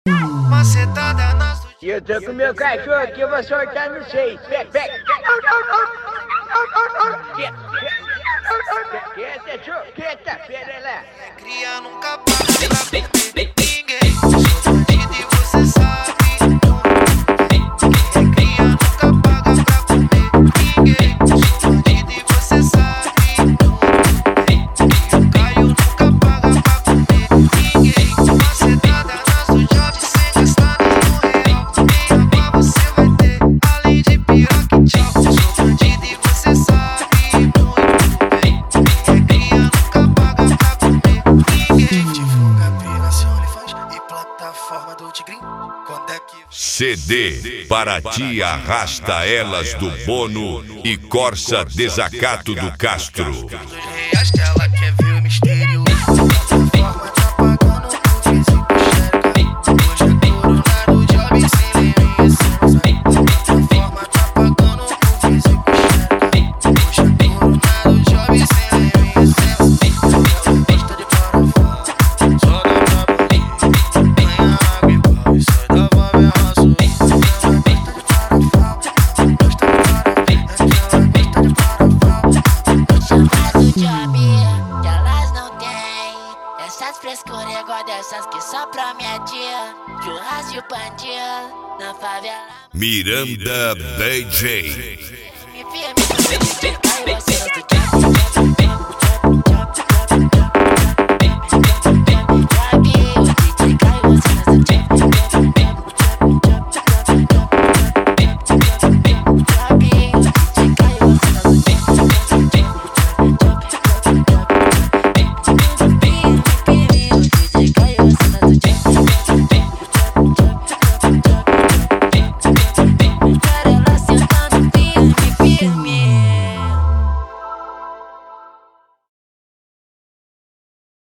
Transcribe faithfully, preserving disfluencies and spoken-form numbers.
Macetada na sua. E eu tô com meu cachorro aqui, eu vou soltar no seis. Pega, pega. Quieta, cachorro, quieta, pera lá. Cria nunca para pra comer ninguém. Sou bandido e você sabe. Cria nunca paga pra comer ninguém. Sou bandido e você sabe. Caio nunca paga pra comer ninguém. Macetada na sua job sem gastar nenhum real. Nem água você vai ter, além de piroca e tchau. Sou bandido e você sabe muito bem. Cria nunca paga pra comer ninguém. Divulga pela seu OnlyFans e plataforma do Tigrinho. Quando é que C D para ti arrasta elas do Bono e Corsa Desacato do Castro. dos reais que ela quer ver o mistério? Plataforma tá pagando por visita xereca. Hoje é coronado, job sem limites. Plataforma tá pagando por visita xereca. Hoje é coronado, job sem limites. Ela gosta de farofa, joga pra bolinha. Ganha água e pau e sai da favela sul. Ela gosta de farofa, gosta de farofa. Ela gosta de farofa. Chama do job que elas não têm. Essas frescuras igual dessas que só promete. Churrasco e bandido na favela. Miranda D J. Me firme, me firme, caiu você no